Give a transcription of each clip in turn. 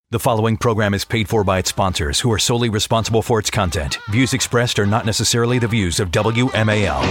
The following program is paid for by its sponsors, who are solely responsible for its content. Views expressed are not necessarily the views of WMAL.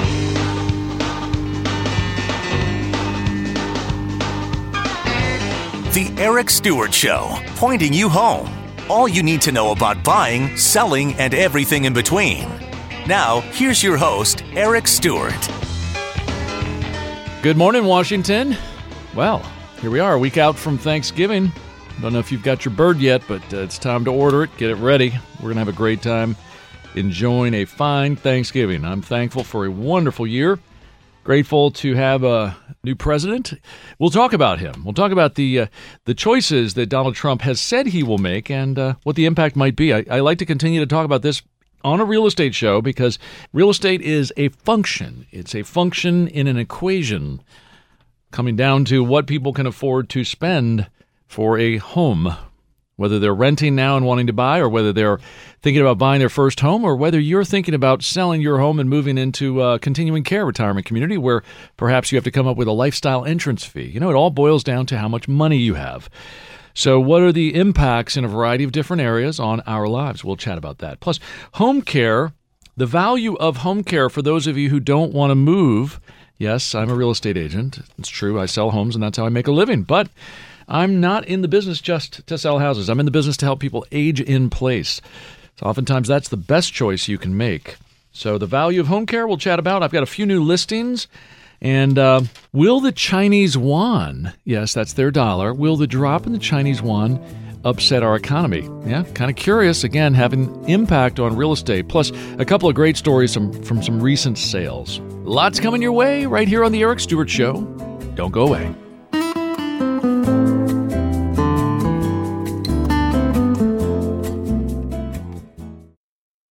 The Eric Stewart Show, pointing you home. All you need to know about buying, selling, and everything in between. Now, here's your host, Eric Stewart. Good morning, Washington. Well, here we are, a week out from Thanksgiving. Don't know if you've got your bird yet, but it's time to order it, get it ready. We're going to have a great time enjoying a fine Thanksgiving. I'm thankful for a wonderful year. Grateful to have a new president. We'll talk about him. We'll talk about the choices that Donald Trump has said he will make and what the impact might be. I like to continue to talk about this on a real estate show because real estate is a function. It's a function in an equation coming down to what people can afford to spend for a home, whether they're renting now and wanting to buy, or whether they're thinking about buying their first home, or whether you're thinking about selling your home and moving into a continuing care retirement community where perhaps you have to come up with a lifestyle entrance fee. You know, it all boils down to how much money you have. So what are the impacts in a variety of different areas on our lives? We'll chat about that. Plus, home care, the value of home care for those of you who don't want to move. Yes, I'm a real estate agent. It's true. I sell homes, and that's how I make a living. But I'm not in the business just to sell houses. I'm in the business to help people age in place. So oftentimes that's the best choice you can make. So the value of home care we'll chat about. I've got a few new listings. And will the Chinese yuan, yes, that's their dollar, will the drop in the Chinese yuan upset our economy? Yeah, kind of curious, again, having impact on real estate. Plus, a couple of great stories from some recent sales. Lots coming your way right here on The Eric Stewart Show. Don't go away.